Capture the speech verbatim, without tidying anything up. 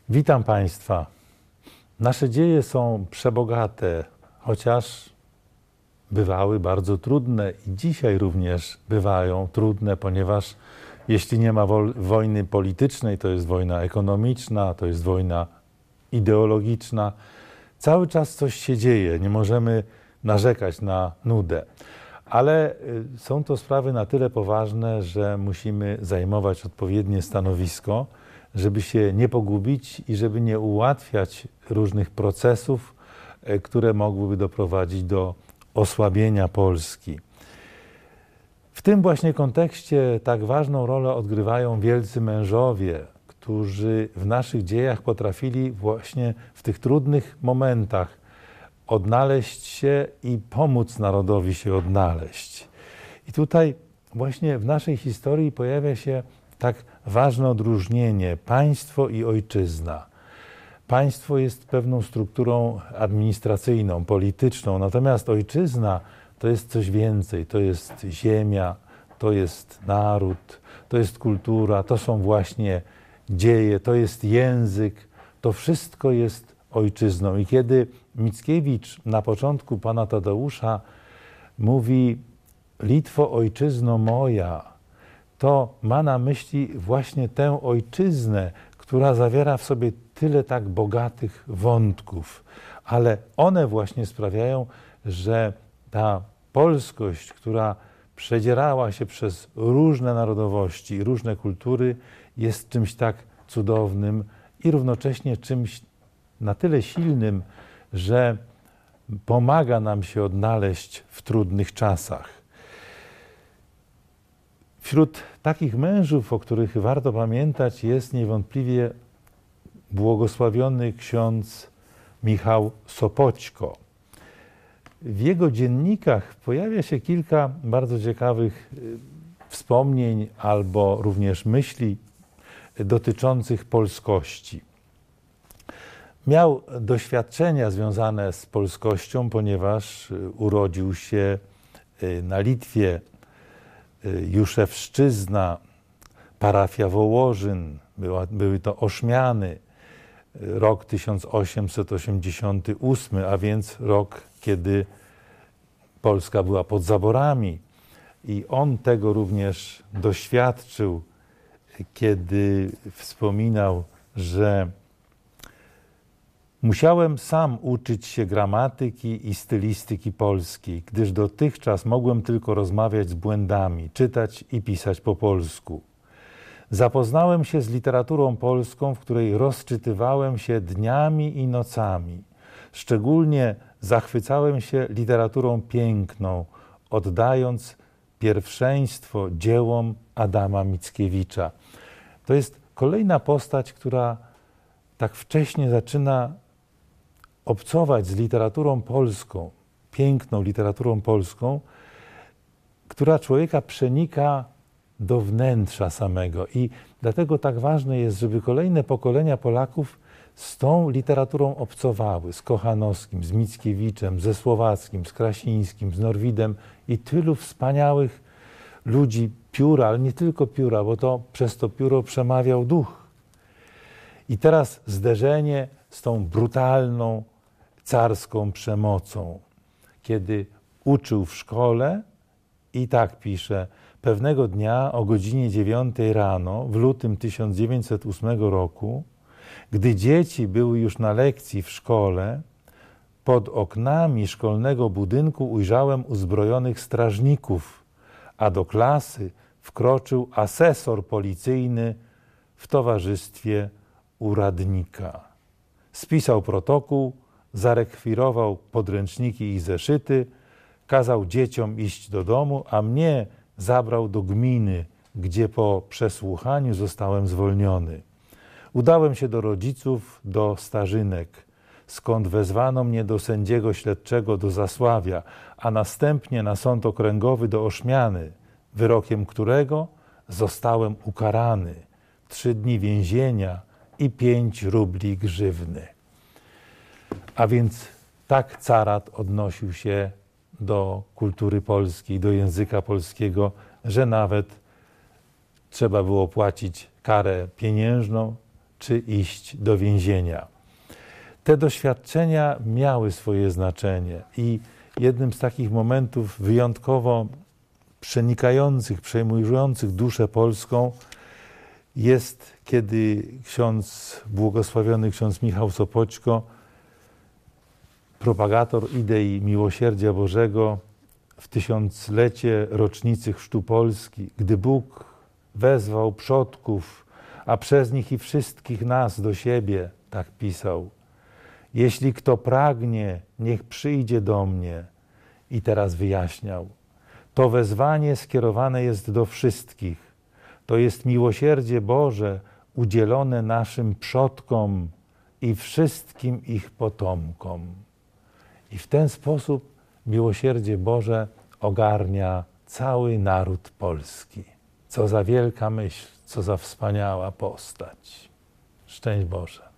Witam Państwa. Nasze dzieje są przebogate, chociaż bywały bardzo trudne i dzisiaj również bywają trudne, ponieważ jeśli nie ma wojny politycznej, to jest wojna ekonomiczna, to jest wojna ideologiczna. Cały czas coś się dzieje, nie możemy narzekać na nudę. Ale są to sprawy na tyle poważne, że musimy zajmować odpowiednie stanowisko, żeby się nie pogubić i żeby nie ułatwiać różnych procesów, które mogłyby doprowadzić do osłabienia Polski. W tym właśnie kontekście tak ważną rolę odgrywają wielcy mężowie, którzy w naszych dziejach potrafili właśnie w tych trudnych momentach odnaleźć się i pomóc narodowi się odnaleźć. I tutaj właśnie w naszej historii pojawia się tak ważne odróżnienie państwo i ojczyzna. Państwo jest pewną strukturą administracyjną, polityczną, natomiast ojczyzna to jest coś więcej. To jest ziemia, to jest naród, to jest kultura, to są właśnie dzieje, to jest język. To wszystko jest ojczyzną. I kiedy Mickiewicz na początku Pana Tadeusza mówi Litwo, ojczyzno moja, to ma na myśli właśnie tę ojczyznę, która zawiera w sobie tyle tak bogatych wątków, ale one właśnie sprawiają, że ta polskość, która przedzierała się przez różne narodowości, różne kultury, jest czymś tak cudownym i równocześnie czymś na tyle silnym, że pomaga nam się odnaleźć w trudnych czasach. Wśród takich mężów, o których warto pamiętać, jest niewątpliwie błogosławiony ksiądz Michał Sopoćko. W jego dziennikach pojawia się kilka bardzo ciekawych wspomnień albo również myśli dotyczących polskości. Miał doświadczenia związane z polskością, ponieważ urodził się na Litwie, Juszewszczyzna, parafia Wołożyn, była, były to Oszmiany, rok tysiąc osiemset osiemdziesiąty ósmy, a więc rok, kiedy Polska była pod zaborami. I on tego również doświadczył, kiedy wspominał, że musiałem sam uczyć się gramatyki i stylistyki polskiej, gdyż dotychczas mogłem tylko rozmawiać z błędami, czytać i pisać po polsku. Zapoznałem się z literaturą polską, w której rozczytywałem się dniami i nocami. Szczególnie zachwycałem się literaturą piękną, oddając pierwszeństwo dziełom Adama Mickiewicza. To jest kolejna postać, która tak wcześnie zaczyna obcować z literaturą polską, piękną literaturą polską, która człowieka przenika do wnętrza samego. I dlatego tak ważne jest, żeby kolejne pokolenia Polaków z tą literaturą obcowały, z Kochanowskim, z Mickiewiczem, ze Słowackim, z Krasińskim, z Norwidem i tylu wspaniałych ludzi pióra, ale nie tylko pióra, bo to przez to pióro przemawiał duch. I teraz zderzenie z tą brutalną, carską przemocą. Kiedy uczył w szkole i tak pisze, pewnego dnia o godzinie dziewiątej rano w lutym tysiąc dziewięćset ósmego roku, gdy dzieci były już na lekcji w szkole, pod oknami szkolnego budynku ujrzałem uzbrojonych strażników, a do klasy wkroczył asesor policyjny w towarzystwie uradnika. Spisał protokół, zarekwirował podręczniki i zeszyty, kazał dzieciom iść do domu, a mnie zabrał do gminy, gdzie po przesłuchaniu zostałem zwolniony. Udałem się do rodziców, do Starzynek, skąd wezwano mnie do sędziego śledczego do Zasławia, a następnie na sąd okręgowy do Oszmiany, wyrokiem którego zostałem ukarany. Trzy dni więzienia i pięć rubli grzywny. A więc tak carat odnosił się do kultury polskiej, do języka polskiego, że nawet trzeba było płacić karę pieniężną, czy iść do więzienia. Te doświadczenia miały swoje znaczenie i jednym z takich momentów wyjątkowo przenikających, przejmujących duszę polską jest, kiedy ksiądz, błogosławiony ksiądz Michał Sopoćko, propagator idei miłosierdzia Bożego, w tysiąclecie rocznicy chrztu Polski, gdy Bóg wezwał przodków, a przez nich i wszystkich nas do siebie, tak pisał: jeśli kto pragnie, niech przyjdzie do mnie. I teraz wyjaśniał: to wezwanie skierowane jest do wszystkich. To jest miłosierdzie Boże udzielone naszym przodkom i wszystkim ich potomkom. I w ten sposób miłosierdzie Boże ogarnia cały naród polski. Co za wielka myśl, co za wspaniała postać. Szczęść Boże.